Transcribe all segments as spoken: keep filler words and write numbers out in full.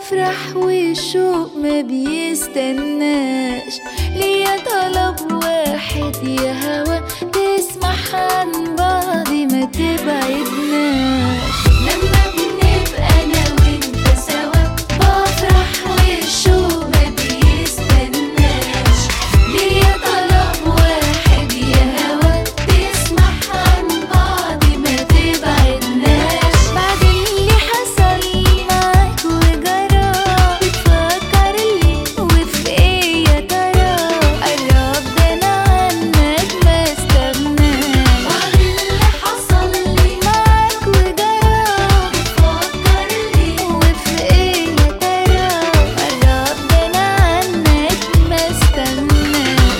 بفرح والشوق ما بيستناش، ليا طلب واحد يا هوا تسمح عن بعض ما تبعدناش. لما بنبقى انا وانت سوا بفرح والشوق ما بيستناش، ليا طلب واحد يا هوا تسمح عن بعض ما تبعدناش. بعد اللي حصل معاك وجرى بتفكر ليه وفي ايه يا ترى؟ قرب ده انا عنك ما استغناش. بعد اللي حصل لي معاك وجرى بتفكر ليه وفي ايه يا ترى؟ قرب ده انا عنك ما استغناش.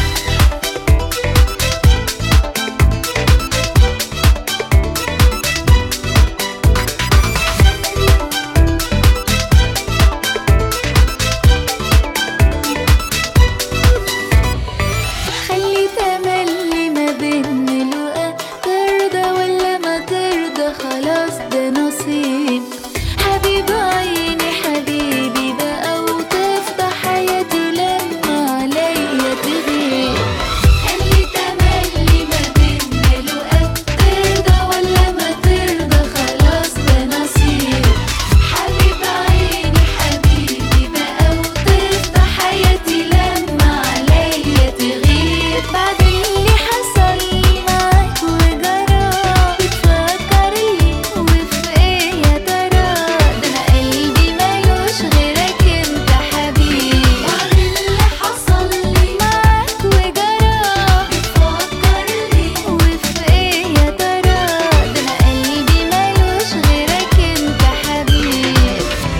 خلي تملي ما بيننا لقا، ترضى ولا ما ترضى خلاص ده نصيب. حبيب عيني حبيبي بقى وتفضى حياتي لما عليا تغيب. خلي تملي ما بيننا لقا، ترضى ولا ما ترضى خلاص ده نصيب. حبيب عيني حبيبي بقى وتفضى حياتي لما عليا تغيب. بعد اللي حصل معاك وجرى بتفكر ليه وفي ايه يا ترى؟ ده انا قلبي مالوش غيرك انت حبيب. بعد اللي حصل لي معاك وجرى بتفكر ليه وفي ايه يا ترى؟ ده انا قلبي مالوش غيرك انت حبيب.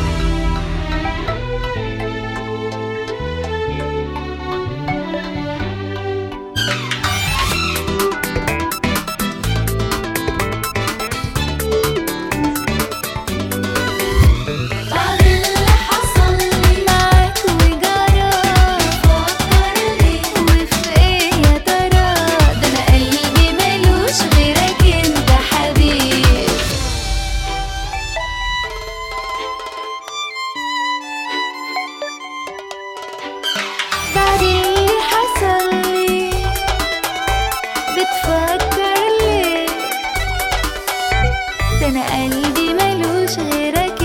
بعد اللي حصل لي معاك وجرى بتفكر ليه وفي ايه يا ترى؟ ده انا قلبي مالوش غيرك انت حبيب. بعد اللي حصل لي بتفكر ليه؟ ده انا قلبي مالوش غيرك